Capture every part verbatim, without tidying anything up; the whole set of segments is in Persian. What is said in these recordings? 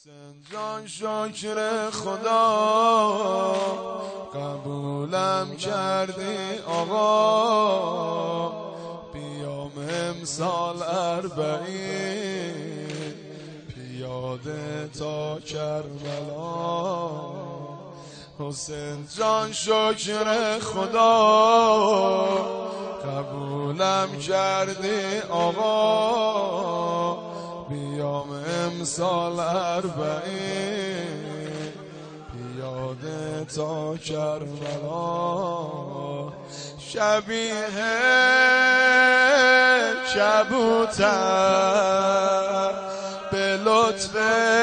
حسین جان شکر خدا قبولم کردی آقا، بیام امسال اربعین پیاده تا کربلا. حسین جان شکر خدا قبولم کردی آقا، بیام امسال اربعین پیاده تا کربلا. شبیه کبوتر به لطف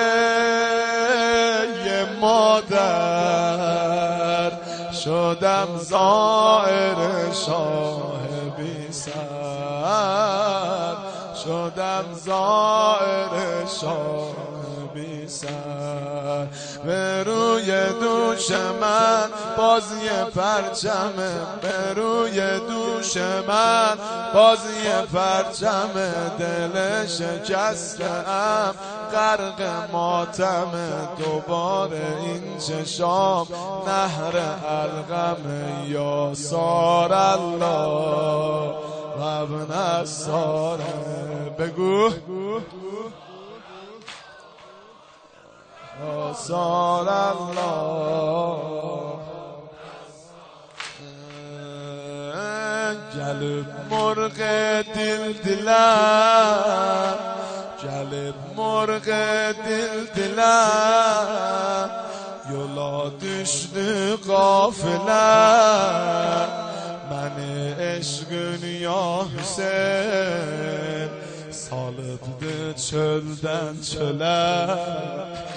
یه مادر شدم زائر شاه بی سر، شدم زائر شاه بی سر. به روی دوش من بازی پرچمه، به روی دوش من بازی پرچمه، دل شکسته‌ام غرق ماتمه. دوباره این چشام نهر القمه، یا سار الله و ابن الساره. بگو یا سار الله. گل مرغ دل دلم، گل مرغ دل دلم، یولا düştü gafile. من عشقın ya Hüseyin salıptı çölden çöle.